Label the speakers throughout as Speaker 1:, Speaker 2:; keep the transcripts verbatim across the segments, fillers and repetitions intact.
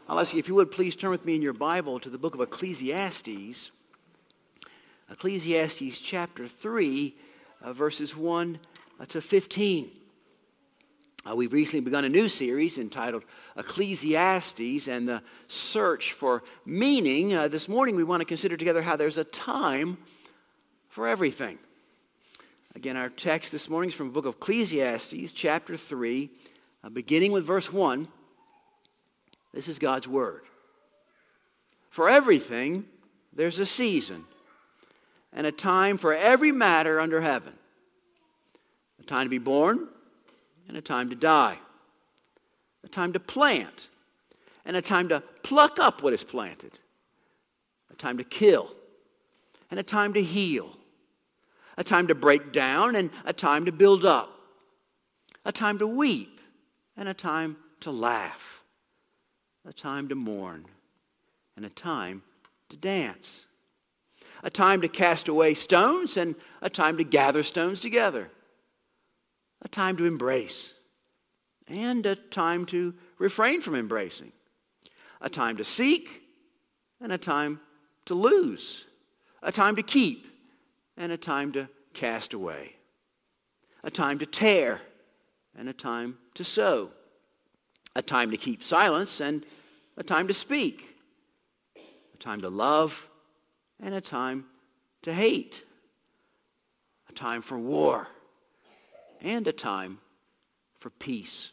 Speaker 1: I'll ask you if you would please turn with me in your Bible to the book of Ecclesiastes. Ecclesiastes chapter three, uh, verses one to fifteen. Uh, we've recently begun a new series entitled Ecclesiastes and the Search for Meaning. Uh, this morning we want to consider together how there's a time for everything. Again, our text this morning is from the book of Ecclesiastes chapter three, uh, beginning with verse one. This is God's word. For everything, there's a season and a time for every matter under heaven. A time to be born and a time to die. A time to plant and a time to pluck up what is planted. A time to kill and a time to heal. A time to break down and a time to build up. A time to weep and a time to laugh. A time to mourn and a time to dance. A time to cast away stones and a time to gather stones together. A time to embrace and a time to refrain from embracing. A time to seek and a time to lose. A time to keep and a time to cast away. A time to tear and a time to sow. A time to keep silence and a time to speak. A time to love and a time to hate. A time for war and a time for peace.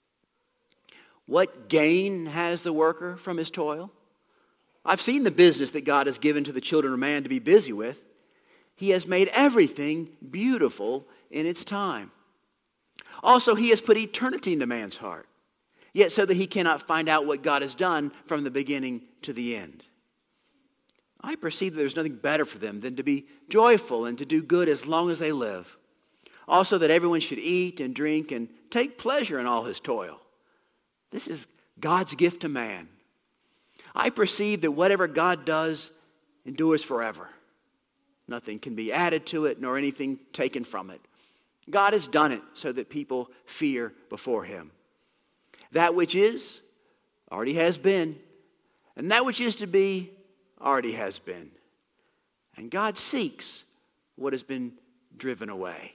Speaker 1: What gain has the worker from his toil? I've seen the business that God has given to the children of man to be busy with. He has made everything beautiful in its time. Also, he has put eternity into man's heart, yet so that he cannot find out what God has done from the beginning to the end. I perceive that there's nothing better for them than to be joyful and to do good as long as they live. Also, that everyone should eat and drink and take pleasure in all his toil. This is God's gift to man. I perceive that whatever God does endures forever. Nothing can be added to it, nor anything taken from it. God has done it so that people fear before him. That which is, already has been. And that which is to be, already has been. And God seeks what has been driven away.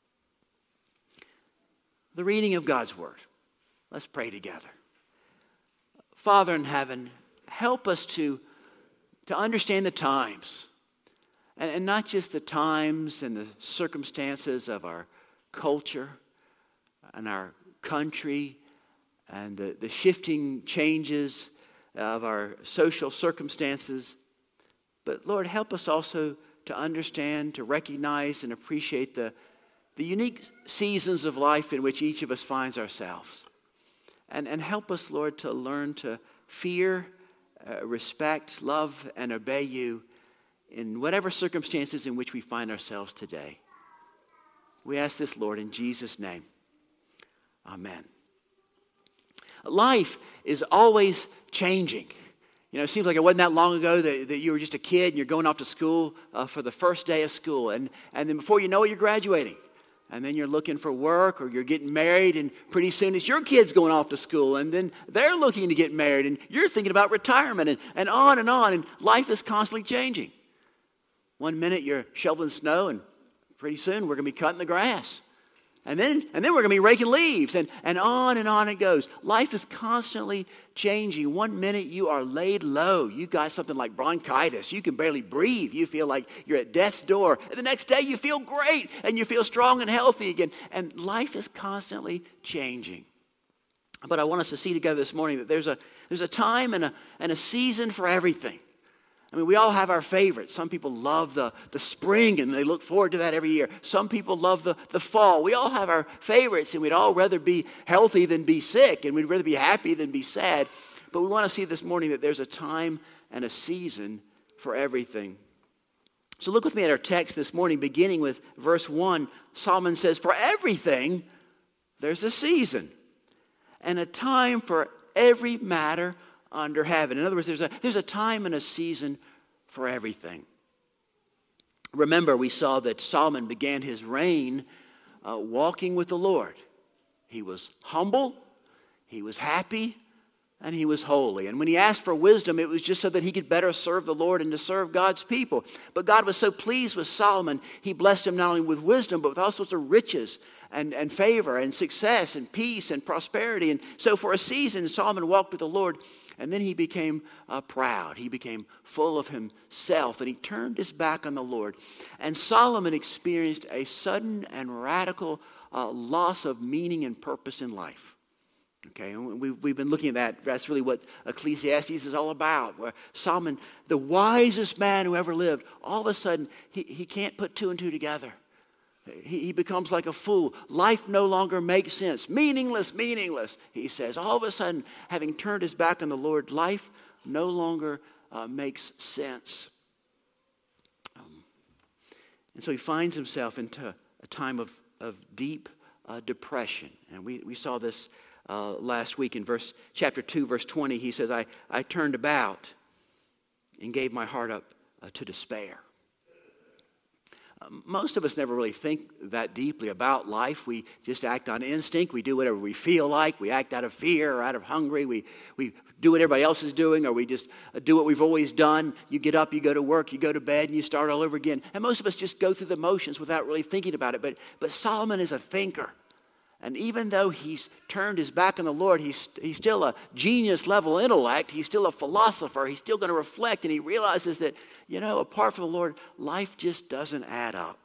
Speaker 1: The reading of God's word. Let's pray together. Father in heaven, help us to, to understand the times. And, and not just the times and the circumstances of our culture and our country and the, the shifting changes of our social circumstances. But Lord, help us also to understand, to recognize and appreciate the, the unique seasons of life in which each of us finds ourselves. And, and help us, Lord, to learn to fear, uh, respect, love, and obey you in whatever circumstances in which we find ourselves today. We ask this, Lord, in Jesus' name. Amen. Life is always changing. You know, it seems like it wasn't that long ago that, that you were just a kid and you're going off to school uh, for the first day of school. And, and then before you know it, you're graduating. And then you're looking for work or you're getting married, and pretty soon it's your kids going off to school, and then they're looking to get married, and you're thinking about retirement, and, and on and on. And life is constantly changing. One minute you're shoveling snow, and pretty soon we're going to be cutting the grass. And then, and then we're going to be raking leaves, and, and on and on it goes. Life is constantly changing. One minute you are laid low. You got something like bronchitis. You can barely breathe. You feel like you're at death's door. And the next day you feel great, and you feel strong and healthy again. And life is constantly changing. But I want us to see together this morning that there's a, there's a time and a, and a season for everything. I mean, we all have our favorites. Some people love the, the spring and they look forward to that every year. Some people love the, the fall. We all have our favorites, and we'd all rather be healthy than be sick, and we'd rather be happy than be sad. But we want to see this morning that there's a time and a season for everything. So look with me at our text this morning, beginning with verse one. Solomon says, for everything there's a season and a time for every matter under heaven. In other words, there's a, there's a time and a season for everything. Remember, we saw that Solomon began his reign uh, walking with the Lord. He was humble, he was happy, and he was holy. And when he asked for wisdom, it was just so that he could better serve the Lord and to serve God's people. But God was so pleased with Solomon, he blessed him not only with wisdom, but with all sorts of riches and, and favor and success and peace and prosperity. And so for a season, Solomon walked with the Lord, and then he became uh, proud. He became full of himself, and he turned his back on the Lord. And Solomon experienced a sudden and radical uh, loss of meaning and purpose in life. Okay, and we, we've been looking at that. That's really what Ecclesiastes is all about. Where Solomon, the wisest man who ever lived, all of a sudden, he, he can't put two and two together. He, he becomes like a fool. Life no longer makes sense. Meaningless, meaningless, he says. All of a sudden, having turned his back on the Lord, life no longer uh, makes sense. Um, and so he finds himself into a time of, of deep uh, depression. And we, we saw this Uh, last week in verse chapter two, verse twenty. He says, I, I turned about and gave my heart up uh, to despair. Uh, most of us never really think that deeply about life. We just act on instinct. We do whatever we feel like. We act out of fear or out of hunger. We, we do what everybody else is doing, or we just uh, do what we've always done. You get up, you go to work, you go to bed, and you start all over again. And most of us just go through the motions without really thinking about it. But, but Solomon is a thinker. And even though he's turned his back on the Lord, he's, he's still a genius-level intellect. He's still a philosopher. He's still going to reflect. And he realizes that, you know, apart from the Lord, life just doesn't add up.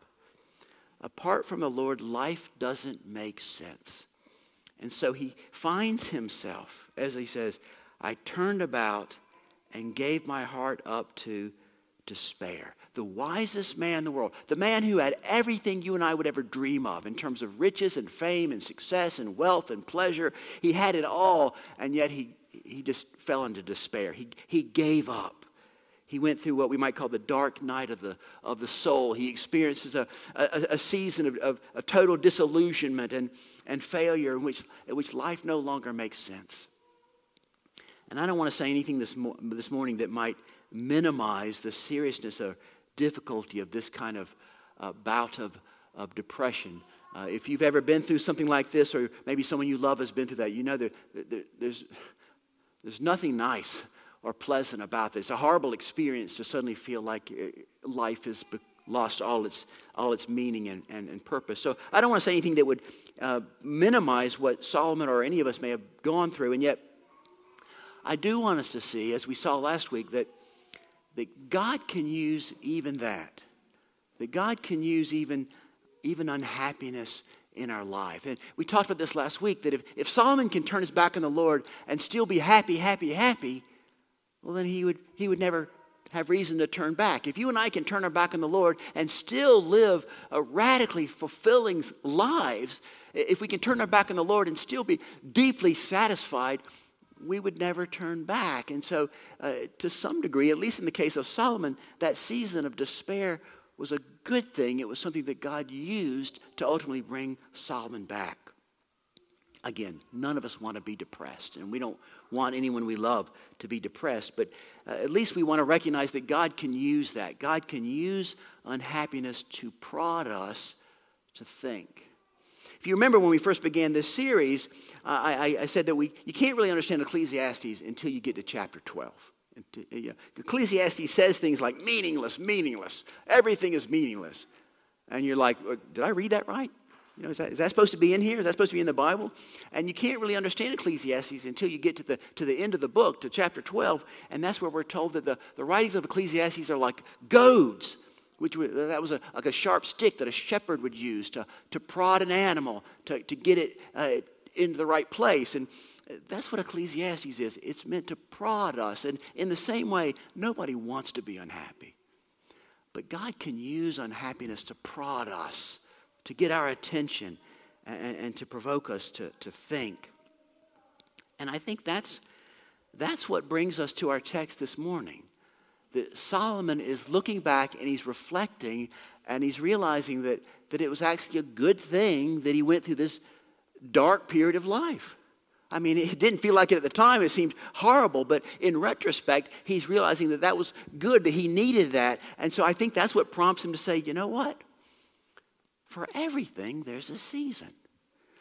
Speaker 1: Apart from the Lord, life doesn't make sense. And so he finds himself, as he says, I turned about and gave my heart up to despair. The wisest man in the world, the man who had everything you and I would ever dream of in terms of riches and fame and success and wealth and pleasure. He had it all, and yet he, he just fell into despair. He, he gave up. He went through what we might call the dark night of the, of the soul. He experiences a, a, a season of, of, of total disillusionment and, and failure in which, in which life no longer makes sense. And I don't want to say anything this, mo- this morning that might minimize the seriousness or difficulty of this kind of uh, bout of, of depression. Uh, if you've ever been through something like this, or maybe someone you love has been through that, you know that there, there's, there's nothing nice or pleasant about this. It's a horrible experience to suddenly feel like life has lost all its all its meaning and, and, and purpose. So I don't want to say anything that would uh, minimize what Solomon or any of us may have gone through, and yet I do want us to see, as we saw last week, that that God can use even that. That God can use even, even unhappiness in our life. And we talked about this last week, that if, if Solomon can turn his back on the Lord and still be happy, happy, happy, well then he would, he would never have reason to turn back. If you and I can turn our back on the Lord and still live a radically fulfilling lives, if we can turn our back on the Lord and still be deeply satisfied, we would never turn back. And so uh, to some degree, at least in the case of Solomon, that season of despair was a good thing. It was something that God used to ultimately bring Solomon back. Again, none of us want to be depressed, and we don't want anyone we love to be depressed, but uh, at least we want to recognize that God can use that. God can use unhappiness to prod us to think. If you remember when we first began this series, uh, I, I said that we you can't really understand Ecclesiastes until you get to chapter twelve. You know, Ecclesiastes says things like meaningless, meaningless. Everything is meaningless. And you're like, did I read that right? You know, is that, is that supposed to be in here? Is that supposed to be in the Bible? And you can't really understand Ecclesiastes until you get to the to the end of the book, to chapter twelve. And that's where we're told that the, the writings of Ecclesiastes are like goads, which that was a, like a sharp stick that a shepherd would use to, to prod an animal, to, to get it uh, into the right place. And that's what Ecclesiastes is. It's meant to prod us. And in the same way, nobody wants to be unhappy. But God can use unhappiness to prod us, to get our attention, and, and to provoke us to, to think. And I think that's, that's what brings us to our text this morning. That Solomon is looking back and he's reflecting and he's realizing that, that it was actually a good thing that he went through this dark period of life. I mean, it didn't feel like it at the time. It seemed horrible. But in retrospect, he's realizing that that was good, that he needed that. And so I think that's what prompts him to say, you know what? For everything, there's a season.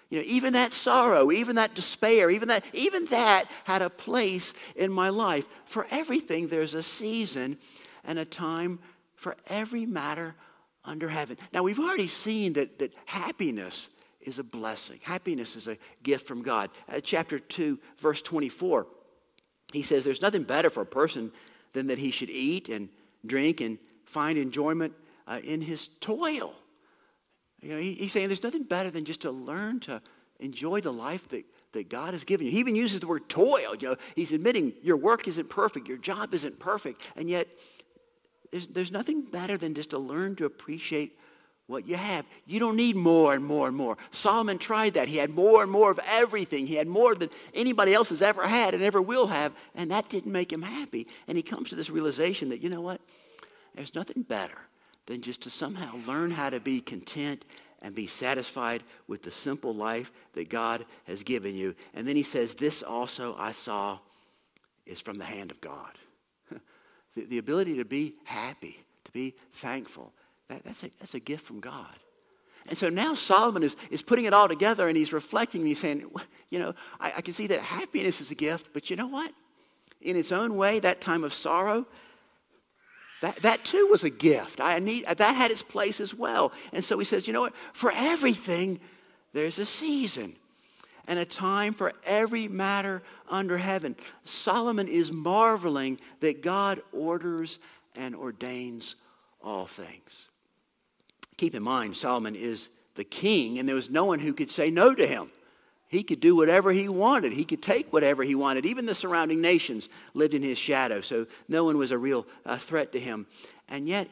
Speaker 1: You know, even that sorrow, even that despair, even that, even that had a place in my life. For everything, there's a season and a time for every matter under heaven. Now, we've already seen that, that happiness is a blessing. Happiness is a gift from God. Uh, chapter two, verse twenty-four, he says, there's nothing better for a person than that he should eat and drink and find enjoyment uh, in his toil. You know, he, he's saying there's nothing better than just to learn to enjoy the life that, that God has given you. He even uses the word toil. You know, he's admitting your work isn't perfect, your job isn't perfect, and yet there's, there's nothing better than just to learn to appreciate what you have. You don't need more and more and more. Solomon tried that. He had more and more of everything. He had more than anybody else has ever had and ever will have, and that didn't make him happy. And he comes to this realization that, you know what? There's nothing better than just to somehow learn how to be content and be satisfied with the simple life that God has given you. And then he says, this also I saw is from the hand of God. the, the ability to be happy, to be thankful, that, that's, a, that's a gift from God. And so now Solomon is, is putting it all together, and he's reflecting, and he's saying, you know, I, I can see that happiness is a gift, but you know what? In its own way, that time of sorrow, That, that too was a gift. I need that had its place as well. And so he says, you know what? For everything, there's a season and a time for every matter under heaven. Solomon is marveling that God orders and ordains all things. Keep in mind, Solomon is the king, and there was no one who could say no to him. He could do whatever he wanted. He could take whatever he wanted. Even the surrounding nations lived in his shadow, so no one was a real uh, threat to him. And yet,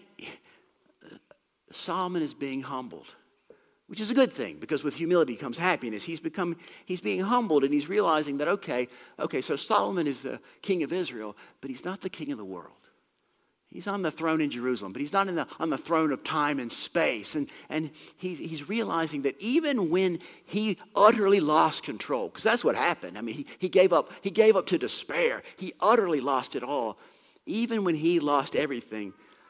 Speaker 1: Solomon is being humbled, which is a good thing, because with humility comes happiness. He's become, he's being humbled, and he's realizing that, okay, okay, so Solomon is the king of Israel, but he's not the king of the world. He's on the throne in Jerusalem, but he's not in the, on the throne of time and space. And, and he's, he's realizing that even when he utterly lost control, because that's what happened. I mean, he, he gave up, he gave up to despair. He utterly lost it all. Even when he lost everything,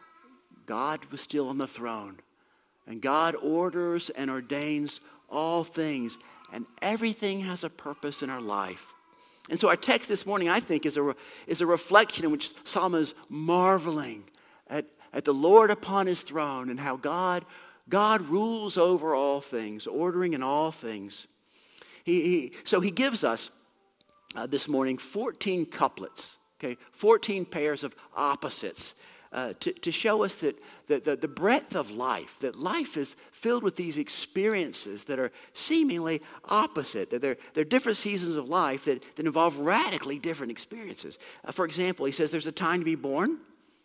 Speaker 1: God was still on the throne. And God orders and ordains all things. And everything has a purpose in our life. And so our text this morning, I think, is a, is a reflection in which Solomon is marveling at, at the Lord upon his throne and how God, God rules over all things, ordering in all things. He, he, so he gives us uh, this morning fourteen couplets, okay, fourteen pairs of opposites uh, to, to show us that the, the, the breadth of life, that life is filled with these experiences that are seemingly opposite, that they're, they're different seasons of life that, that involve radically different experiences. Uh, for example, he says there's a time to be born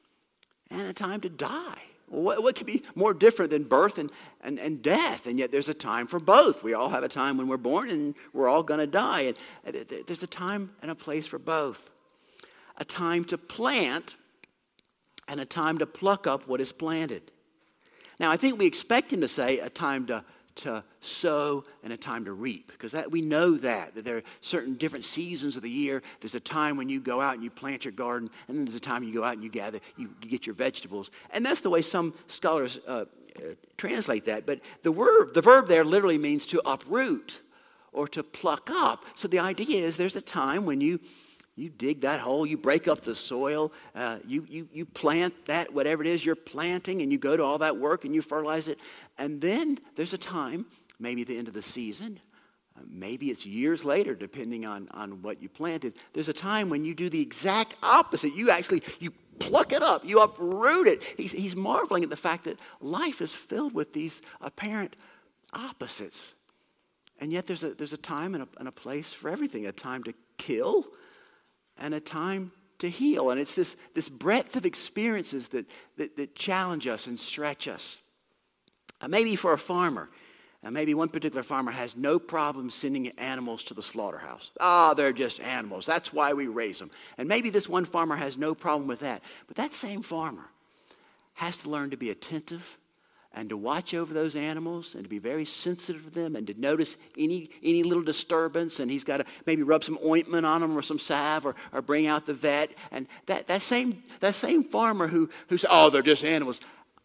Speaker 1: and a time to die. Well, what, what could be more different than birth and, and, and death? And yet there's a time for both. We all have a time when we're born and we're all going to die. And, and there's a time and a place for both. A time to plant and a time to pluck up what is planted. Now, I think we expect him to say a time to, to sow and a time to reap, because that we know that, that there are certain different seasons of the year. There's a time when you go out and you plant your garden, and then there's a time you go out and you gather, you, you get your vegetables. And that's the way some scholars uh, uh, translate that. But the verb, the verb there literally means to uproot or to pluck up. So the idea is there's a time when you You dig that hole, you break up the soil, uh, you, you, you plant that, whatever it is you're planting, and you go to all that work and you fertilize it. And then there's a time, maybe at the end of the season, uh, maybe it's years later, depending on, on what you planted. There's a time when you do the exact opposite. You actually, you pluck it up, you uproot it. He's, he's marveling at the fact that life is filled with these apparent opposites. And yet there's a, there's a time and a, and a place for everything, a time to kill and a time to heal. And it's this, this breadth of experiences that, that, that challenge us and stretch us. Uh, maybe for a farmer, uh, maybe one particular farmer has no problem sending animals to the slaughterhouse. Ah, oh, they're just animals. That's why we raise them. And maybe this one farmer has no problem with that. But that same farmer has to learn to be attentive and to watch over those animals and to be very sensitive to them and to notice any any little disturbance. And he's got to maybe rub some ointment on them or some salve or, or bring out the vet. And that, that same that same farmer who, who says, oh, they're just animals,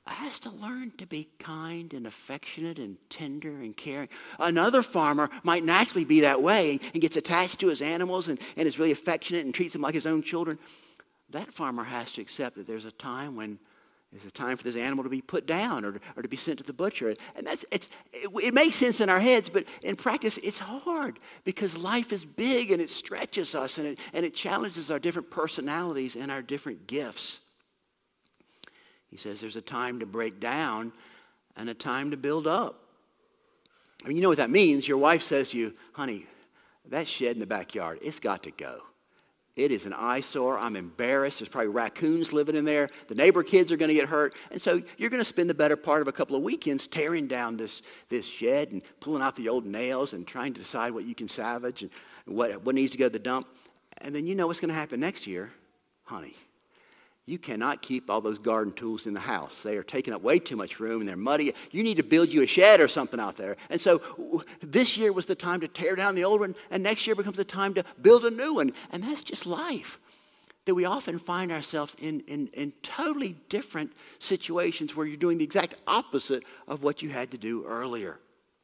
Speaker 1: has to learn to be kind and affectionate and tender and caring. Another farmer might naturally be that way and gets attached to his animals and, and is really affectionate and treats them like his own children. That farmer has to accept that there's a time when there's a time for this animal to be put down or, or to be sent to the butcher. And that's it's it, it makes sense in our heads, but in practice it's hard because life is big and it stretches us and it, and it challenges our different personalities and our different gifts. He says there's a time to break down and a time to build up. I mean, you know what that means. Your wife says to you, honey, that shed in the backyard, it's got to go. It is an eyesore. I'm embarrassed. There's probably raccoons living in there. The neighbor kids are going to get hurt. And so you're going to spend the better part of a couple of weekends tearing down this, this shed and pulling out the old nails and trying to decide what you can salvage and what, what needs to go to the dump. And then you know what's going to happen next year. Honey, you cannot keep all those garden tools in the house. They are taking up way too much room and they're muddy. You need to build you a shed or something out there. And so this year was the time to tear down the old one, and next year becomes the time to build a new one. And that's just life. That we often find ourselves in, in, in totally different situations where you're doing the exact opposite of what you had to do earlier.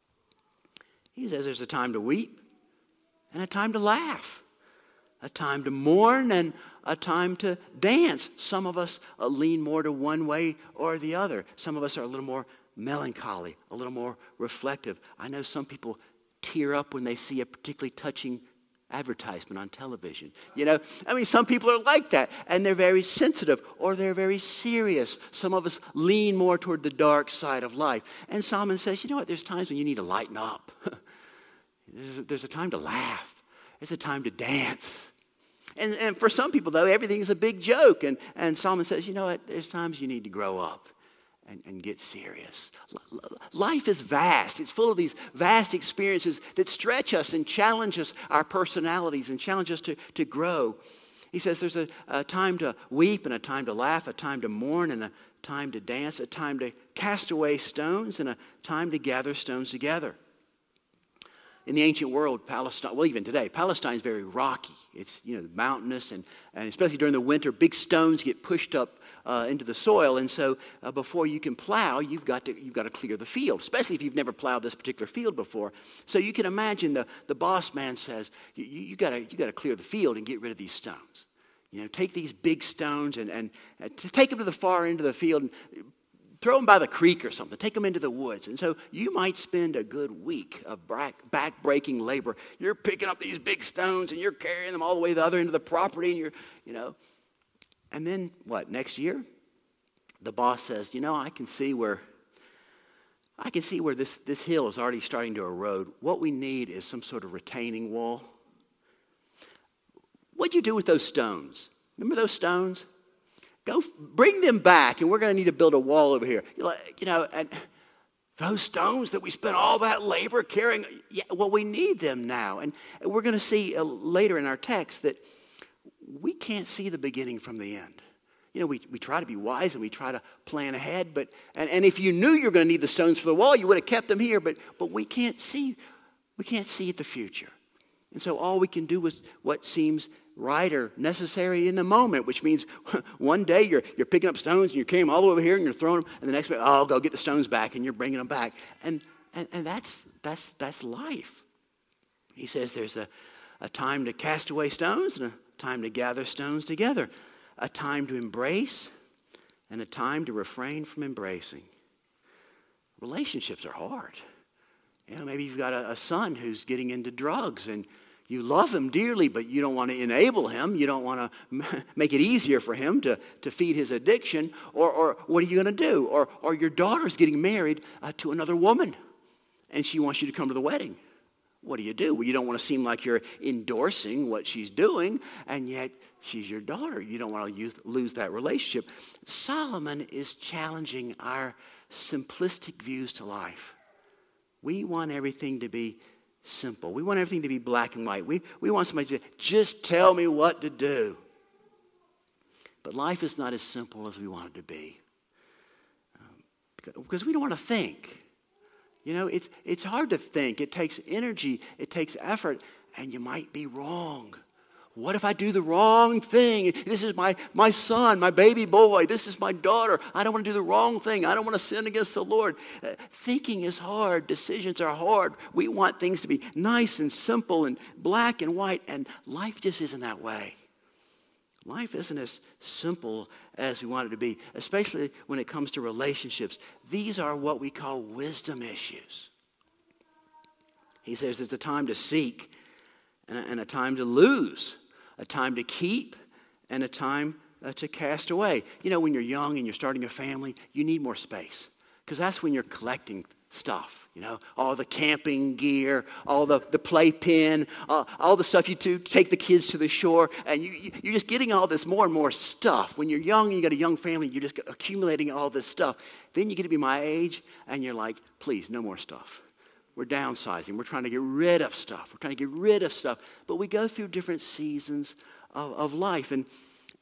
Speaker 1: He says there's a time to weep and a time to laugh, a time to mourn and a time to dance. Some of us uh, lean more to one way or the other. Some of us are a little more melancholy, a little more reflective. I know some people tear up when they see a particularly touching advertisement on television. You know, I mean, some people are like that, and they're very sensitive or they're very serious. Some of us lean more toward the dark side of life. And Solomon says, you know what, there's times when you need to lighten up. there's, a, there's a time to laugh. There's a time to dance. And, and for some people, though, everything is a big joke. And, and Solomon says, you know what, there's times you need to grow up and, and get serious. Life is vast. It's full of these vast experiences that stretch us and challenge us, our personalities, and challenge us to, to grow. He says there's a, a time to weep and a time to laugh, a time to mourn and a time to dance, a time to cast away stones and a time to gather stones together. In the ancient world, Palestine, well, even today, Palestine is very rocky. It's, you know, mountainous, and, and especially during the winter, big stones get pushed up uh, into the soil. And so uh, before you can plow, you've got to you've got to clear the field, especially if you've never plowed this particular field before. So you can imagine the, the boss man says, you, you, you got you got to clear the field and get rid of these stones. You know, take these big stones and, and, and take them to the far end of the field and throw them by the creek or something. Take them into the woods. And so you might spend a good week of back-breaking labor. You're picking up these big stones and you're carrying them all the way to the other end of the property. And you're, you know. And then what? Next year, the boss says, you know, I can see where, I can see where this, this hill is already starting to erode. What we need is some sort of retaining wall. What'd you do with those stones? Remember those stones? Go bring them back, and we're going to need to build a wall over here. You know, and those stones that we spent all that labor carrying, yeah, well, we need them now. And we're going to see uh, later in our text that we can't see the beginning from the end. You know, we, we try to be wise and we try to plan ahead, but and, and if you knew you were going to need the stones for the wall, you would have kept them here. But but we can't see, we can't see the future, and so all we can do is what seems right or necessary in the moment, which means one day you're you're picking up stones and you're carrying them all over here and you're throwing them, and the next day, oh, I'll go get the stones back, and you're bringing them back, and and, and that's that's that's life. He says there's a, a time to cast away stones and a time to gather stones together, a time to embrace and a time to refrain from embracing. Relationships are hard. You know, maybe you've got a, a son who's getting into drugs and you love him dearly, but you don't want to enable him. You don't want to make it easier for him to, to feed his addiction. Or, or what are you going to do? Or, or your daughter's getting married uh, to another woman, and she wants you to come to the wedding. What do you do? Well, you don't want to seem like you're endorsing what she's doing, and yet she's your daughter. You don't want to use, lose that relationship. Solomon is challenging our simplistic views to life. We want everything to be simple. We want everything to be black and white. We, we want somebody to say, just tell me what to do. But life is not as simple as we want it to be. Um, because we don't want to think. You know, it's, it's hard to think. It takes energy. It takes effort. And you might be wrong. What if I do the wrong thing? This is my, my son, my baby boy. This is my daughter. I don't want to do the wrong thing. I don't want to sin against the Lord. Uh, thinking is hard. Decisions are hard. We want things to be nice and simple and black and white, and life just isn't that way. Life isn't as simple as we want it to be, especially when it comes to relationships. These are what we call wisdom issues. He says there's a time to seek and a, and a time to lose, a time to keep and a time uh, to cast away. You know, when you're young and you're starting a family, you need more space because that's when you're collecting stuff, you know, all the camping gear, all the, the playpen, uh, all the stuff you do to take the kids to the shore, and you, you, you're just getting all this more and more stuff. When you're young and you got a young family, you're just accumulating all this stuff. Then you get to be my age, and you're like, please, no more stuff. We're downsizing. We're trying to get rid of stuff. We're trying to get rid of stuff. But we go through different seasons of, of life. And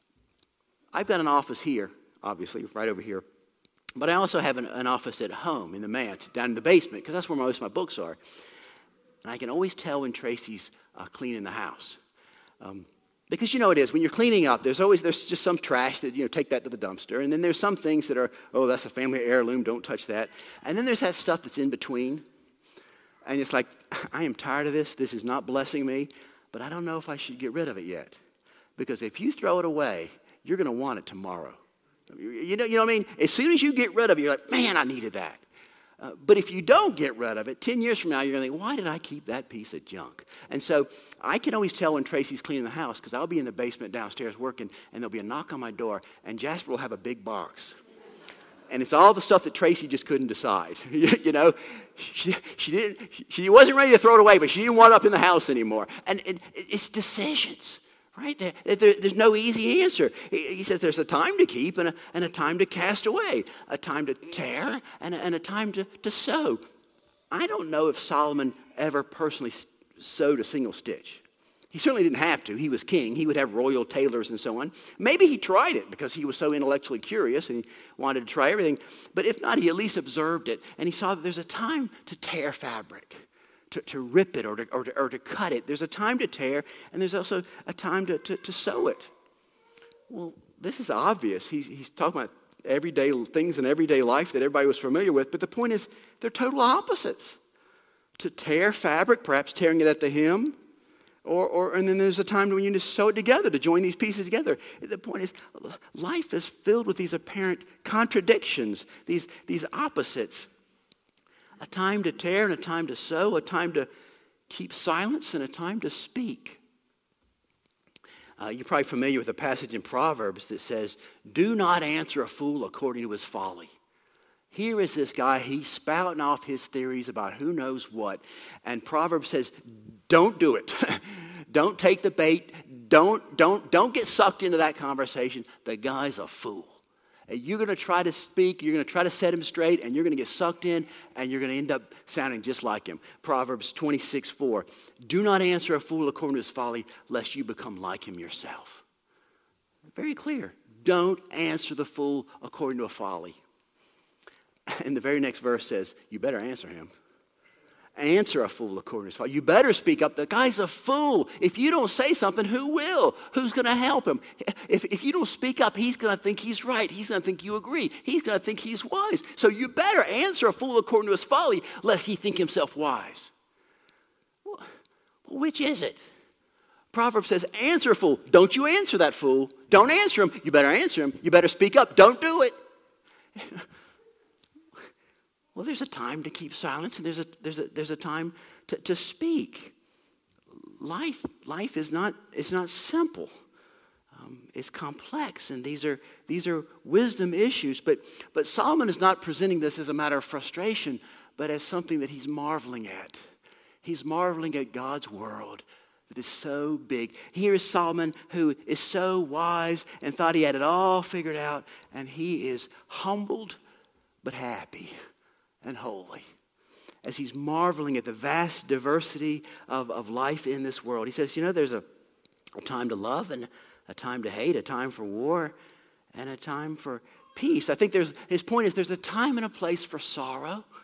Speaker 1: I've got an office here, obviously, right over here. But I also have an, an office at home in the manse, down in the basement, because that's where most of my books are. And I can always tell when Tracy's uh, cleaning the house. Um, because you know it is, when you're cleaning up, there's always, there's just some trash that, you know, take that to the dumpster. And then there's some things that are, oh, that's a family heirloom, don't touch that. And then there's that stuff that's in between. And it's like, I am tired of this. This is not blessing me. But I don't know if I should get rid of it yet. Because if you throw it away, you're going to want it tomorrow. You know, you know what I mean? As soon as you get rid of it, you're like, man, I needed that. Uh, but if you don't get rid of it, ten years from now, you're going to think, why did I keep that piece of junk? And so I can always tell when Tracy's cleaning the house because I'll be in the basement downstairs working, and there'll be a knock on my door, and Jasper will have a big box. And it's all the stuff that Tracy just couldn't decide. You know, she, she didn't. She wasn't ready to throw it away, but she didn't want it up in the house anymore. And it, it's decisions, right? There, there, there's no easy answer. He, he says there's a time to keep and a, and a time to cast away, a time to tear and a, and a time to, to sew. I don't know if Solomon ever personally sewed a single stitch. He certainly didn't have to. He was king. He would have royal tailors and so on. Maybe he tried it because he was so intellectually curious and he wanted to try everything. But if not, he at least observed it. And he saw that there's a time to tear fabric, to, to rip it or to, or, to, or to cut it. There's a time to tear, and there's also a time to, to, to sew it. Well, this is obvious. He's, he's talking about everyday things in everyday life that everybody was familiar with. But the point is, they're total opposites. To tear fabric, perhaps tearing it at the hem, Or, or, and then there's a time when you just sew it together, to join these pieces together. The point is, life is filled with these apparent contradictions, these, these opposites. A time to tear and a time to sew, a time to keep silence and a time to speak. Uh, you're probably familiar with a passage in Proverbs that says, do not answer a fool according to his folly. Here is this guy, he's spouting off his theories about who knows what. And Proverbs says, don't do it. Don't take the bait. Don't, don't, don't get sucked into that conversation. The guy's a fool. And you're going to try to speak, you're going to try to set him straight, and you're going to get sucked in, and you're going to end up sounding just like him. Proverbs twenty-six four. Do not answer a fool according to his folly, lest you become like him yourself. Very clear. Don't answer the fool according to a folly. And the very next verse says, you better answer him. Answer a fool according to his folly. You better speak up. The guy's a fool. If you don't say something, who will? Who's going to help him? If, if you don't speak up, he's going to think he's right. He's going to think you agree. He's going to think he's wise. So you better answer a fool according to his folly, lest he think himself wise. Well, which is it? Proverbs says, answer a fool. Don't you answer that fool. Don't answer him. You better answer him. You better speak up. Don't do it. Well, there's a time to keep silence, and there's a there's a there's a time to, to speak. Life life is not it's not simple. Um, it's complex, and these are these are wisdom issues. But but Solomon is not presenting this as a matter of frustration, but as something that he's marveling at. He's marveling at God's world that is so big. Here is Solomon, who is so wise and thought he had it all figured out, and he is humbled but happy and holy as he's marveling at the vast diversity of, of life in this world. He says, you know, there's a, a time to love and a time to hate, a time for war and a time for peace. I think there's his point is there's a time and a place for sorrow,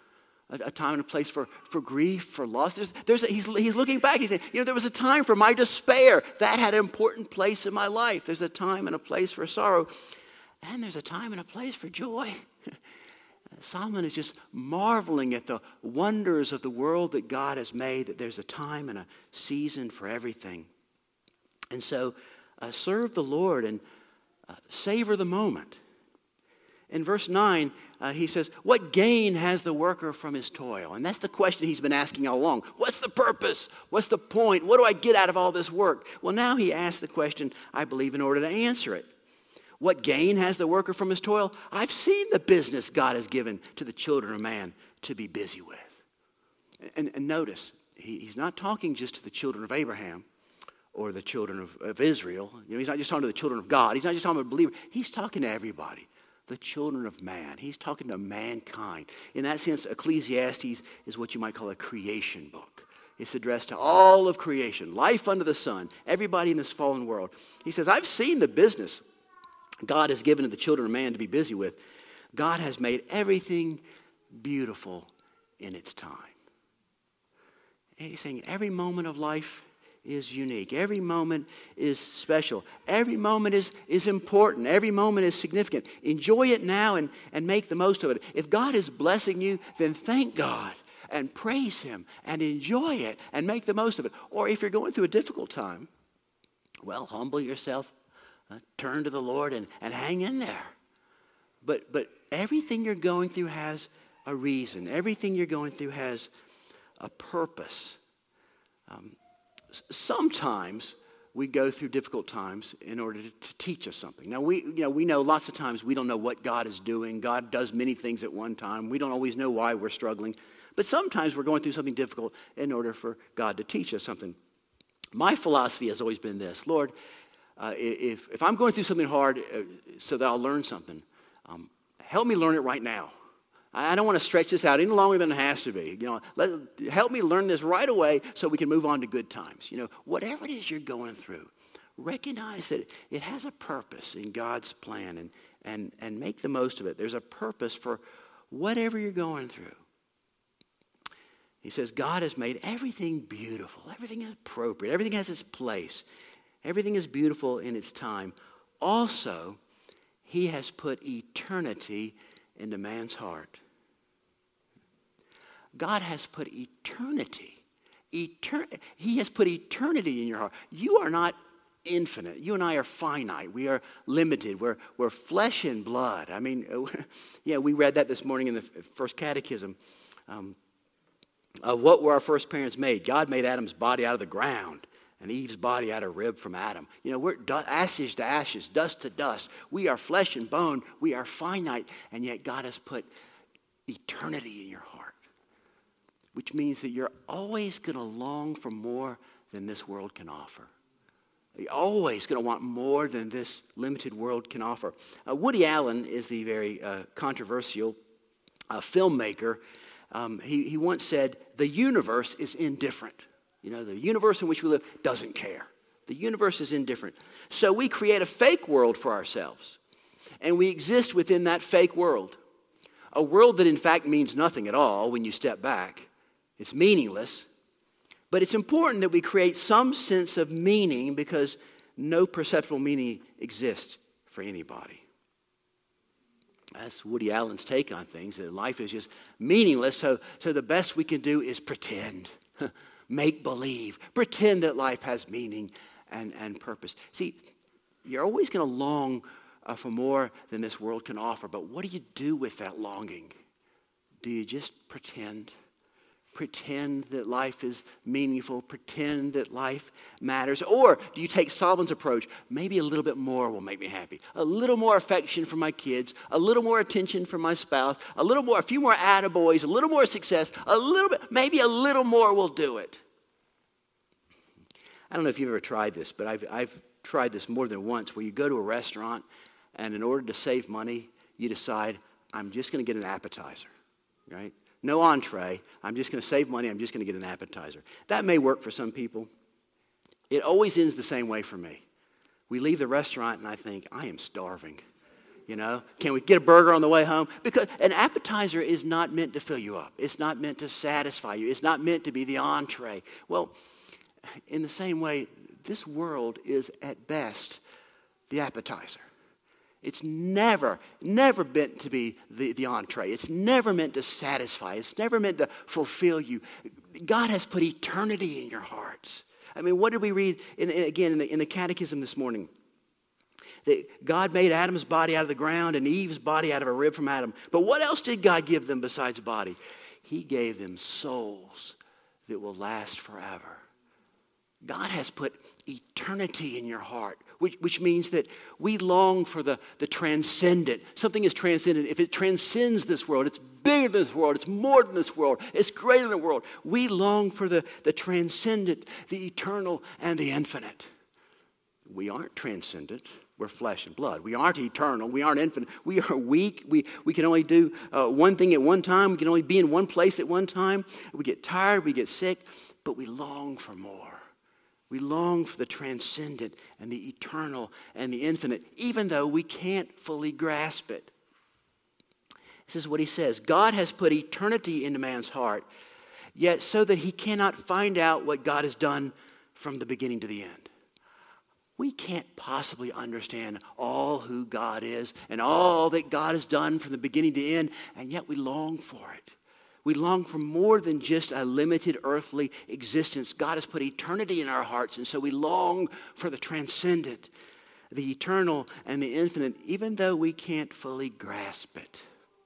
Speaker 1: a, a time and a place for, for grief, for loss. There's, there's a, he's, he's looking back. He's saying, you know, there was a time for my despair. That had an important place in my life. There's a time and a place for sorrow. And there's a time and a place for joy. Solomon is just marveling at the wonders of the world that God has made, that there's a time and a season for everything. And so uh, serve the Lord and uh, savor the moment. In verse nine, uh, he says, what gain has the worker from his toil? And that's the question he's been asking all along. What's the purpose? What's the point? What do I get out of all this work? Well, now he asks the question, I believe, in order to answer it. What gain has the worker from his toil? I've seen the business God has given to the children of man to be busy with. And, and notice, he, he's not talking just to the children of Abraham or the children of, of Israel. You know, he's not just talking to the children of God. He's not just talking to a believer. He's talking to everybody, the children of man. He's talking to mankind. In that sense, Ecclesiastes is what you might call a creation book. It's addressed to all of creation, life under the sun, everybody in this fallen world. He says, I've seen the business God has given to the children of man to be busy with. God has made everything beautiful in its time. And he's saying every moment of life is unique. Every moment is special. Every moment is, is important. Every moment is significant. Enjoy it now and, and make the most of it. If God is blessing you, then thank God and praise him and enjoy it and make the most of it. Or if you're going through a difficult time, well, humble yourself. Uh, turn to the Lord and, and hang in there. But but everything you're going through has a reason. Everything you're going through has a purpose. Um, s- sometimes we go through difficult times in order to, to teach us something. Now we you know we know lots of times we don't know what God is doing. God does many things at one time. We don't always know why we're struggling. But sometimes we're going through something difficult in order for God to teach us something. My philosophy has always been this: Lord, Uh, if, if I'm going through something hard uh, so that I'll learn something, um, help me learn it right now. I, I don't want to stretch this out any longer than it has to be. You know, let, help me learn this right away so we can move on to good times. You know, whatever it is you're going through, recognize that it has a purpose in God's plan and, and, and make the most of it. There's a purpose for whatever you're going through. He says God has made everything beautiful. Everything is appropriate. Everything has its place. Everything is beautiful in its time. Also, he has put eternity into man's heart. God has put eternity. Etern- he has put eternity in your heart. You are not infinite. You and I are finite. We are limited. We're, we're flesh and blood. I mean, yeah, we read that this morning in the first catechism. Um, of what were our first parents made? God made Adam's body out of the ground and Eve's body out of rib from Adam. You know, we're du- ashes to ashes, dust to dust. We are flesh and bone. We are finite, and yet God has put eternity in your heart, which means that you're always going to long for more than this world can offer. You're always going to want more than this limited world can offer. Uh, Woody Allen is the very uh, controversial uh, filmmaker. Um, he, he once said, the universe is indifferent. You know, the universe in which we live doesn't care. The universe is indifferent. So we create a fake world for ourselves. And we exist within that fake world. A world that in fact means nothing at all when you step back. It's meaningless. But it's important that we create some sense of meaning because no perceptible meaning exists for anybody. That's Woody Allen's take on things, that life is just meaningless. So, so the best we can do is pretend. Make believe. Pretend that life has meaning and, and purpose. See, you're always going to long uh, for more than this world can offer. But what do you do with that longing? Do you just pretend? Pretend that life is meaningful? Pretend that life matters? Or do you take Solomon's approach? Maybe a little bit more will make me happy. A little more affection from my kids. A little more attention from my spouse. A little more, a few more attaboys. A little more success. A little bit, maybe a little more will do it. I don't know if you've ever tried this, but I've, I've tried this more than once, where you go to a restaurant and in order to save money, you decide, I'm just going to get an appetizer, right? No entree. I'm just going to save money. I'm just going to get an appetizer. That may work for some people. It always ends the same way for me. We leave the restaurant and I think, I am starving. You know, can we get a burger on the way home? Because an appetizer is not meant to fill you up. It's not meant to satisfy you. It's not meant to be the entree. Well, in the same way, this world is at best the appetizer. It's never, never meant to be the, the entree. It's never meant to satisfy. It's never meant to fulfill you. God has put eternity in your hearts. I mean, what did we read, in, again, in the, in the catechism this morning? That God made Adam's body out of the ground and Eve's body out of a rib from Adam. But what else did God give them besides body? He gave them souls that will last forever. God has put eternity in your heart, which, which means that we long for the, the transcendent. Something is transcendent. If it transcends this world, it's bigger than this world, it's more than this world, it's greater than the world. We long for the, the transcendent, the eternal, and the infinite. We aren't transcendent. We're flesh and blood. We aren't eternal. We aren't infinite. We are weak. We, we can only do uh, one thing at one time. We can only be in one place at one time. We get tired. We get sick. But we long for more. We long for the transcendent and the eternal and the infinite, even though we can't fully grasp it. This is what he says. God has put eternity into man's heart, yet so that he cannot find out what God has done from the beginning to the end. We can't possibly understand all who God is and all that God has done from the beginning to end, and yet we long for it. We long for more than just a limited earthly existence. God has put eternity in our hearts, and so we long for the transcendent, the eternal, and the infinite, even though we can't fully grasp it.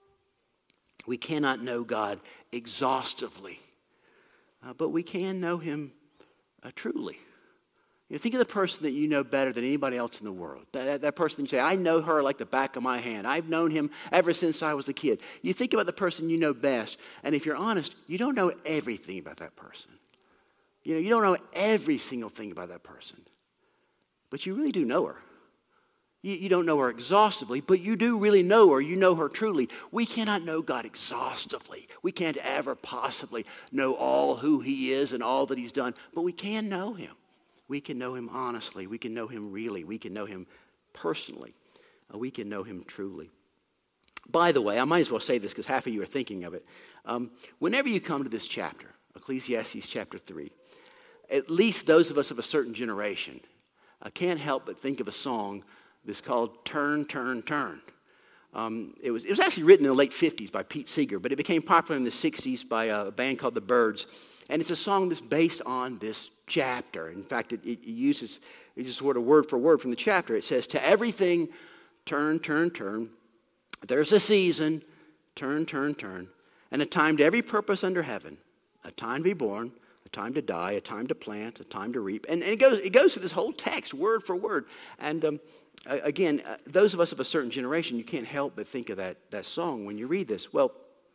Speaker 1: We cannot know God exhaustively, uh, but we can know him uh, truly. You know, think of the person that you know better than anybody else in the world. That, that, that person you say, I know her like the back of my hand. I've known him ever since I was a kid. You think about the person you know best, and if you're honest, you don't know everything about that person. You know, you don't know every single thing about that person. But you really do know her. You, you don't know her exhaustively, but you do really know her. You know her truly. We cannot know God exhaustively. We can't ever possibly know all who he is and all that he's done, but we can know him. We can know him honestly. We can know him really. We can know him personally. Uh, we can know him truly. By the way, I might as well say this because half of you are thinking of it. Um, whenever you come to this chapter, Ecclesiastes chapter three, at least those of us of a certain generation uh, can't help but think of a song that's called Turn, Turn, Turn. Um, it, was, it was actually written in the late fifties by Pete Seeger, but it became popular in the sixties by a band called the Byrds. And it's a song that's based on this chapter. In fact, it, it uses it just sort of word for word from the chapter. It says, to everything, turn, turn, turn. There's a season, turn, turn, turn. And a time to every purpose under heaven. A time to be born, a time to die, a time to plant, a time to reap. And, and it goes it goes through this whole text, word for word. And um, again, uh, those of us of a certain generation, you can't help but think of that, that song when you read this. Well,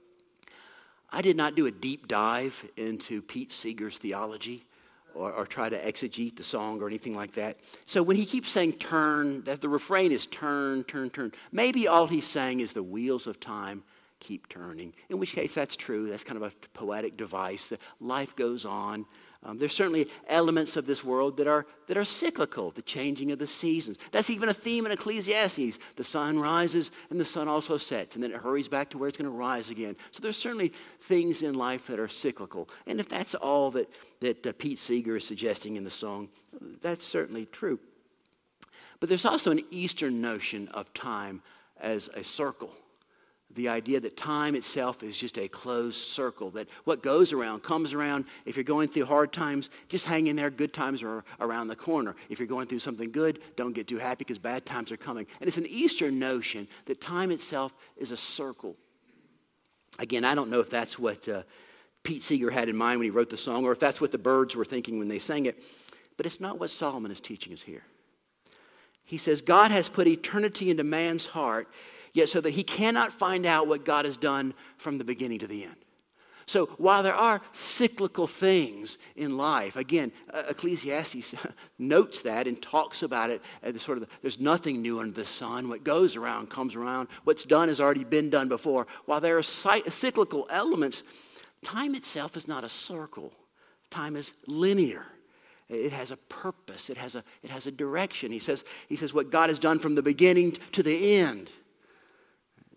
Speaker 1: I did not do a deep dive into Pete Seeger's theology or, or try to exegete the song or anything like that. So when he keeps saying turn, that the refrain is turn, turn, turn, maybe all he's saying is the wheels of time keep turning, in which case that's true. That's kind of a poetic device. That life goes on. Um, there's certainly elements of this world that are that are cyclical, the changing of the seasons. That's even a theme in Ecclesiastes. The sun rises and the sun also sets, and then it hurries back to where it's going to rise again. So there's certainly things in life that are cyclical. And if that's all that, that uh, Pete Seeger is suggesting in the song, that's certainly true. But there's also an Eastern notion of time as a circle. The idea that time itself is just a closed circle, that what goes around comes around. If you're going through hard times, just hang in there. Good times are around the corner. If you're going through something good, don't get too happy because bad times are coming. And it's an Eastern notion that time itself is a circle. Again, I don't know if that's what uh, Pete Seeger had in mind when he wrote the song or if that's what the Byrds were thinking when they sang it. But it's not what Solomon is teaching us here. He says, God has put eternity into man's heart, yet so that he cannot find out what God has done from the beginning to the end. So while there are cyclical things in life, again, uh, Ecclesiastes notes that and talks about it as sort of, there's nothing new under the sun. What goes around comes around. What's done has already been done before. While there are cyclical elements, time itself is not a circle. Time is linear. It has a purpose. It has a, it has a direction. He says, he says what God has done from the beginning to the end.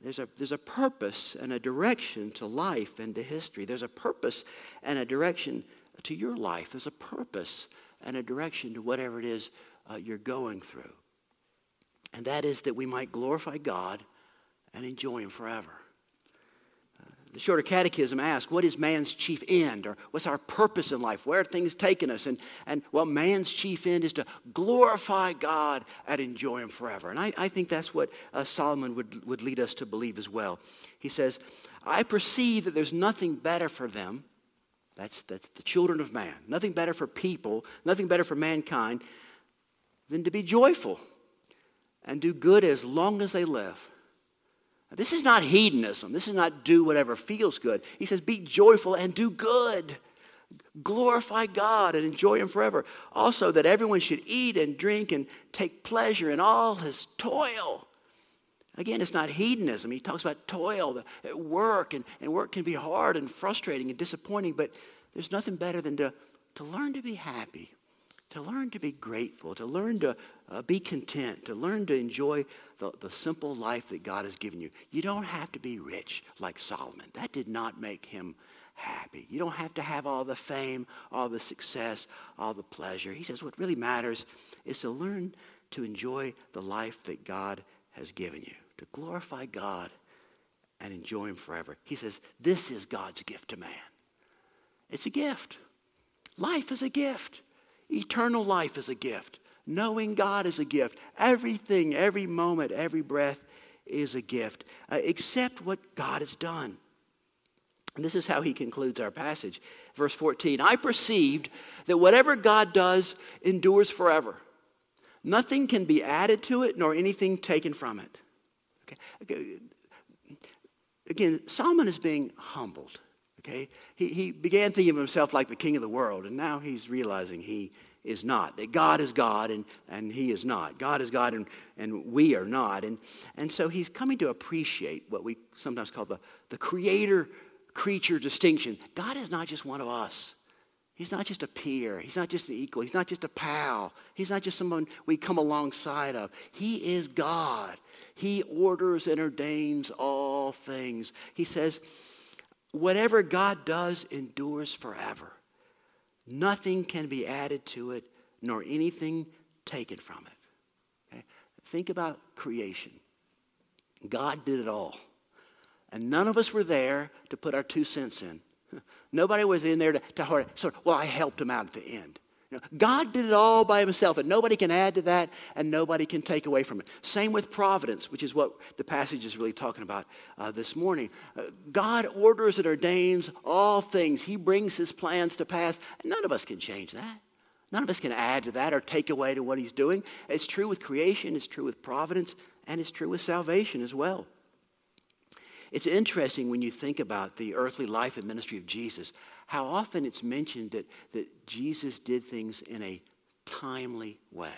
Speaker 1: there's a, there's a purpose and a direction to life and to history. There's a purpose and a direction to your life. There's a purpose and a direction to whatever it is uh, you're going through. And that is that we might glorify God and enjoy him forever. Uh, the Shorter Catechism asks, what is man's chief end? Or what's our purpose in life? Where are things taking us? And, and well, man's chief end is to glorify God and enjoy him forever. And I, I think that's what uh, Solomon would, would lead us to believe as well. He says, I perceive that there's nothing better for them. That's, that's the children of man. Nothing better for people, nothing better for mankind than to be joyful and do good as long as they live. Now, this is not hedonism. This is not do whatever feels good. He says be joyful and do good. Glorify God and enjoy him forever. Also that everyone should eat and drink and take pleasure in all his toil. Again, it's not hedonism. He talks about toil at work, and, and work can be hard and frustrating and disappointing, but there's nothing better than to, to learn to be happy, to learn to be grateful, to learn to uh, be content, to learn to enjoy the, the simple life that God has given you. You don't have to be rich like Solomon. That did not make him happy. You don't have to have all the fame, all the success, all the pleasure. He says what really matters is to learn to enjoy the life that God has given you, to glorify God and enjoy him forever. He says, this is God's gift to man. It's a gift. Life is a gift. Eternal life is a gift. Knowing God is a gift. Everything, every moment, every breath is a gift, uh, except what God has done. And this is how he concludes our passage. Verse fourteen, I perceived that whatever God does endures forever. Nothing can be added to it, nor anything taken from it. Okay. Again, Solomon is being humbled. Okay, he, he began thinking of himself like the king of the world, and now he's realizing he is not. That God is God, and, and he is not. God is God, and, and we are not. And, and so he's coming to appreciate what we sometimes call the, the creator-creature distinction. God is not just one of us. He's not just a peer. He's not just an equal. He's not just a pal. He's not just someone we come alongside of. He is God. He orders and ordains all things. He says, whatever God does endures forever. Nothing can be added to it, nor anything taken from it. Okay? Think about creation. God did it all. And none of us were there to put our two cents in. Nobody was in there to, to sort of, well, I helped him out at the end. You know, God did it all by himself, and nobody can add to that, and nobody can take away from it. Same with providence, which is what the passage is really talking about uh, this morning. Uh, God orders and ordains all things. He brings his plans to pass, and none of us can change that. None of us can add to that or take away to what he's doing. It's true with creation, it's true with providence, and it's true with salvation as well. It's interesting when you think about the earthly life and ministry of Jesus, how often it's mentioned that, that Jesus did things in a timely way.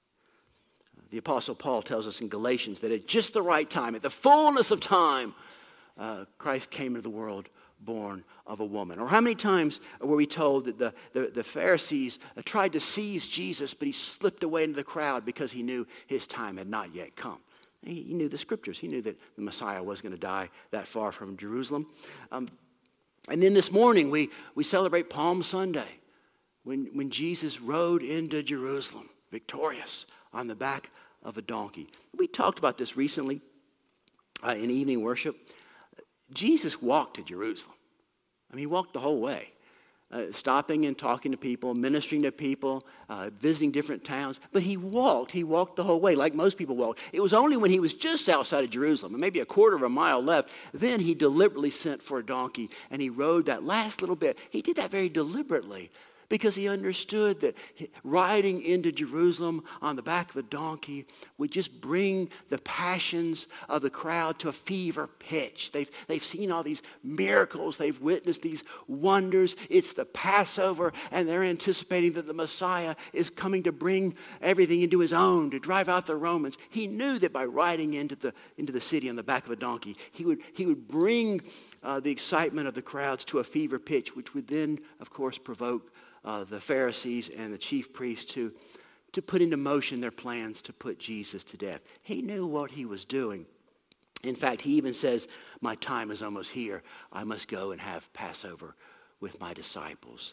Speaker 1: The Apostle Paul tells us in Galatians that at just the right time, at the fullness of time, uh, Christ came into the world born of a woman. Or how many times were we told that the, the, the Pharisees uh, tried to seize Jesus, but he slipped away into the crowd because he knew his time had not yet come. He, he knew the scriptures. He knew that the Messiah was going to die that far from Jerusalem. Um, and then this morning we, we celebrate Palm Sunday when, when Jesus rode into Jerusalem victorious on the back of a donkey. We talked about this recently uh, in evening worship. Jesus walked to Jerusalem. I mean, he walked the whole way. Uh, stopping and talking to people, ministering to people, uh, visiting different towns. But he walked. He walked the whole way, like most people walk. It was only when he was just outside of Jerusalem, and maybe a quarter of a mile left, then he deliberately sent for a donkey, and he rode that last little bit. He did that very deliberately because he understood that riding into Jerusalem on the back of a donkey would just bring the passions of the crowd to a fever pitch. They've, they've seen all these miracles. They've witnessed these wonders. It's the Passover, and they're anticipating that the Messiah is coming to bring everything into his own, to drive out the Romans. He knew that by riding into the, into the city on the back of a donkey, he would, he would bring uh, the excitement of the crowds to a fever pitch, which would then, of course, provoke Uh, the Pharisees and the chief priests to, to put into motion their plans to put Jesus to death. He knew what he was doing. In fact, he even says, my time is almost here. I must go and have Passover with my disciples.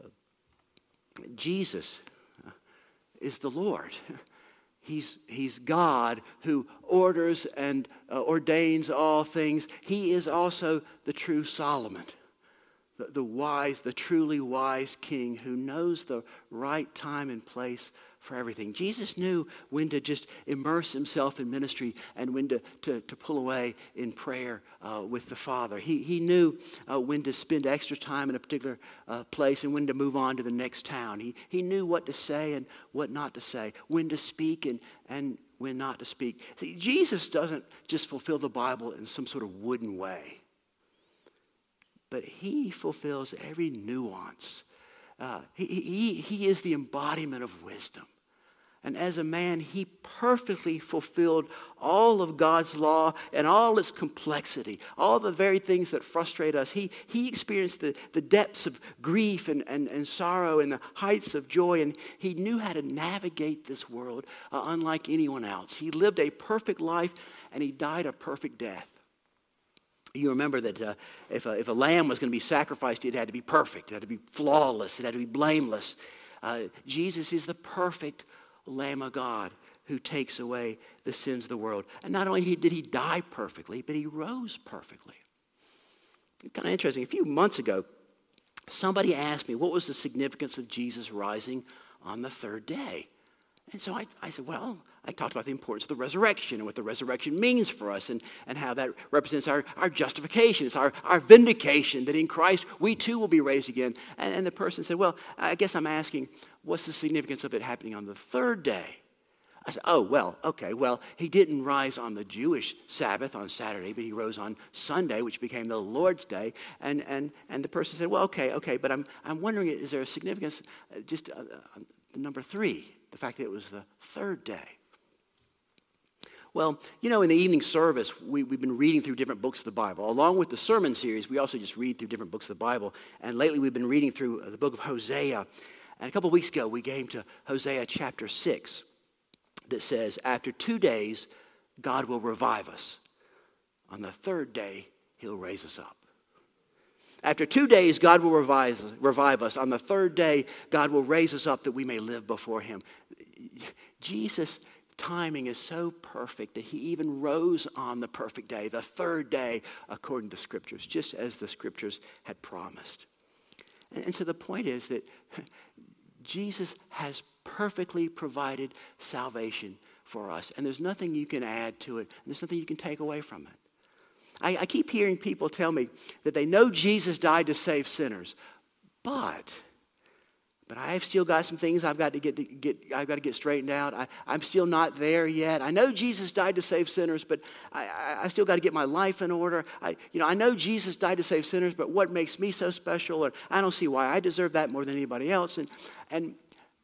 Speaker 1: Jesus is the Lord. He's, he's God who orders and uh, ordains all things. He is also the true Solomon, the, the wise, the truly wise king who knows the right time and place for everything. Jesus knew when to just immerse himself in ministry and when to, to, to pull away in prayer uh, with the Father. He, he knew uh, when to spend extra time in a particular uh, place and when to move on to the next town. He, he knew what to say and what not to say, when to speak and, and when not to speak. See, Jesus doesn't just fulfill the Bible in some sort of wooden way, but he fulfills every nuance. Uh, he, he, he is the embodiment of wisdom. And as a man, he perfectly fulfilled all of God's law and all its complexity, all the very things that frustrate us. He, he experienced the, the depths of grief and, and, and sorrow and the heights of joy, and he knew how to navigate this world uh, unlike anyone else. He lived a perfect life, and he died a perfect death. You remember that uh, if, a, if a lamb was going to be sacrificed, it had to be perfect. It had to be flawless. It had to be blameless. Uh, Jesus is the perfect Lamb of God who takes away the sins of the world. And not only did he die perfectly, but he rose perfectly. It's kind of interesting. A few months ago, somebody asked me what was the significance of Jesus rising on the third day. And so I, I said, well, I talked about the importance of the resurrection and what the resurrection means for us and, and how that represents our, our justification. It's our, our vindication that in Christ we too will be raised again. And, and the person said, well, I guess I'm asking, what's the significance of it happening on the third day? I said, oh, well, okay, well, he didn't rise on the Jewish Sabbath on Saturday, but he rose on Sunday, which became the Lord's Day. And and and the person said, well, okay, okay, but I'm I'm wondering, is there a significance, uh, just uh, uh, number three, the fact that it was the third day? Well, you know, in the evening service, we, we've been reading through different books of the Bible. Along with the sermon series, we also just read through different books of the Bible. And lately we've been reading through the book of Hosea. And a couple of weeks ago, we came to Hosea chapter six that says, after two days, God will revive us. On the third day, he'll raise us up. After two days, God will revive, revive us. On the third day, God will raise us up that we may live before him. Jesus' timing is so perfect that he even rose on the perfect day, the third day, according to the scriptures, just as the scriptures had promised. And, and so the point is that Jesus has perfectly provided salvation for us. And there's nothing you can add to it. And there's nothing you can take away from it. I, I keep hearing people tell me that they know Jesus died to save sinners, but but I've still got some things I've got to get to get I've got to get straightened out. I, I'm still not there yet. I know Jesus died to save sinners, but I, I, I still got to get my life in order. I you know I know Jesus died to save sinners, but what makes me so special? Or I don't see why I deserve that more than anybody else. And and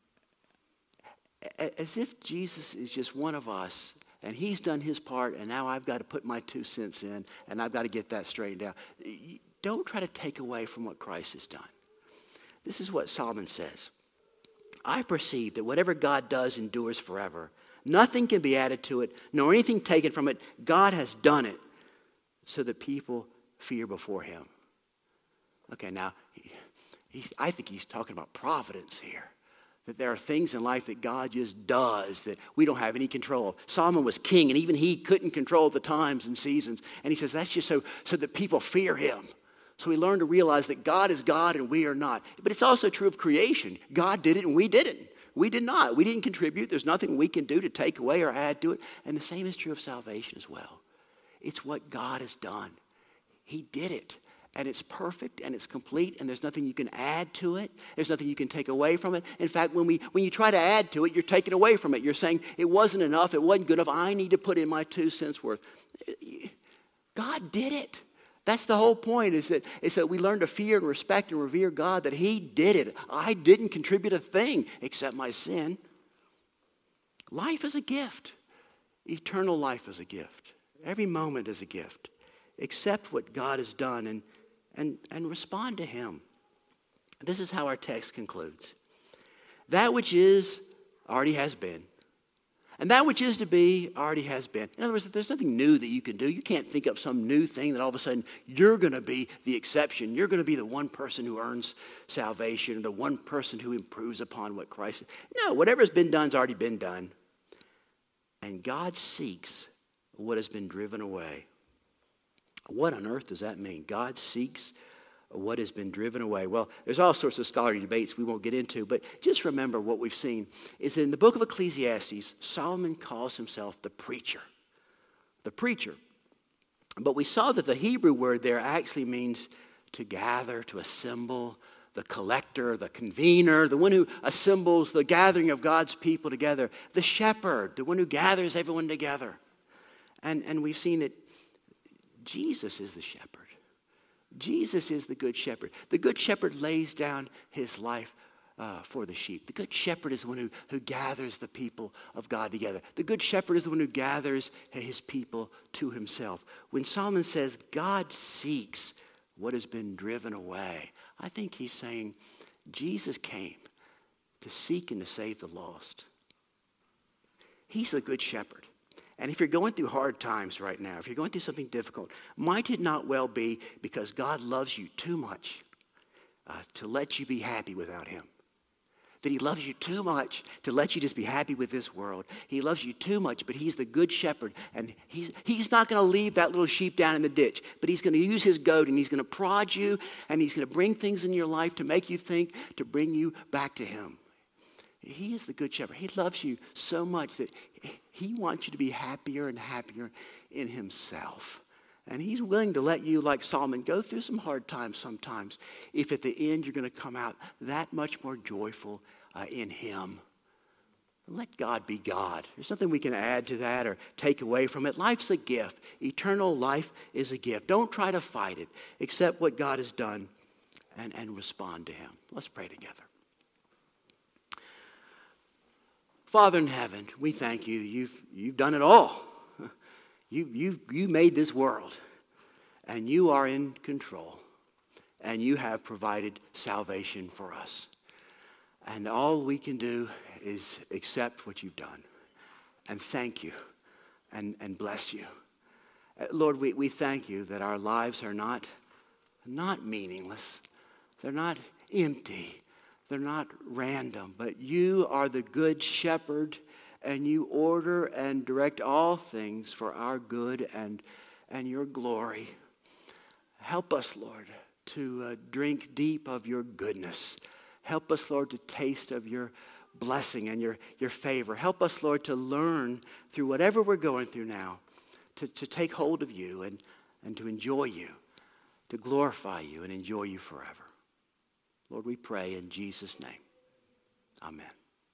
Speaker 1: as if Jesus is just one of us. And he's done his part, and now I've got to put my two cents in, and I've got to get that straightened out. Don't try to take away from what Christ has done. This is what Solomon says. I perceive that whatever God does endures forever. Nothing can be added to it, nor anything taken from it. God has done it so that people fear before him. Okay, now, he, he's, I think he's talking about providence here. That there are things in life that God just does that we don't have any control of. Solomon was king, and even he couldn't control the times and seasons. And he says that's just so, so that people fear him. So we learn to realize that God is God and we are not. But it's also true of creation. God did it and we didn't. We did not. We didn't contribute. There's nothing we can do to take away or add to it. And the same is true of salvation as well. It's what God has done. He did it. And it's perfect and it's complete and there's nothing you can add to it. There's nothing you can take away from it. In fact, when we when you try to add to it, you're taking away from it. You're saying it wasn't enough, it wasn't good enough. I need to put in my two cents worth. God did it. That's the whole point, is that, is that we learn to fear and respect and revere God, that he did it. I didn't contribute a thing except my sin. Life is a gift. Eternal life is a gift. Every moment is a gift. Accept what God has done and And, and respond to him. This is how our text concludes. That which is already has been, And that which is to be already has been. In other words, there's nothing new that you can do. You can't think up some new thing that all of a sudden you're going to be the exception. You're going to be the one person who earns salvation, the one person who improves upon what Christ is. No, whatever's been done has already been done. And God seeks what has been driven away. What on earth does that mean? God seeks what has been driven away. Well, there's all sorts of scholarly debates we won't get into, but just remember what we've seen is that in the book of Ecclesiastes, Solomon calls himself the preacher. The preacher. But we saw that the Hebrew word there actually means to gather, to assemble, the collector, the convener, the one who assembles the gathering of God's people together, the shepherd, the one who gathers everyone together. And, and we've seen that Jesus is the shepherd. Jesus is the good shepherd. The good shepherd lays down his life uh, for the sheep. The good shepherd is the one who, who gathers the people of God together. The good shepherd is the one who gathers his people to himself. When Solomon says God seeks what has been driven away, I think he's saying Jesus came to seek and to save the lost. He's the good shepherd. And if you're going through hard times right now, if you're going through something difficult, might it not well be because God loves you too much uh, to let you be happy without him? That he loves you too much to let you just be happy with this world. He loves you too much, but he's the good shepherd. And he's, he's not going to leave that little sheep down in the ditch, but he's going to use his goad and he's going to prod you and he's going to bring things in your life to make you think, to bring you back to him. He is the good shepherd. He loves you so much that he wants you to be happier and happier in himself. And he's willing to let you, like Solomon, go through some hard times sometimes if at the end you're going to come out that much more joyful uh, in him. Let God be God. There's nothing we can add to that or take away from it. Life's a gift. Eternal life is a gift. Don't try to fight it. Accept what God has done and, and respond to him. Let's pray together. Father in heaven, we thank you. You've, you've done it all. You, you, you made this world, and you are in control, and you have provided salvation for us. And all we can do is accept what you've done and thank you and, and bless you. Uh, Lord, we, we thank you that our lives are not, not meaningless. They're not empty. They're not random, but you are the good shepherd, and you order and direct all things for our good and, and your glory. Help us, Lord, to uh, drink deep of your goodness. Help us, Lord, to taste of your blessing and your, your favor. Help us, Lord, to learn through whatever we're going through now, to, to take hold of you and, and to enjoy you, to glorify you and enjoy you forever. Lord, we pray in Jesus' name. Amen.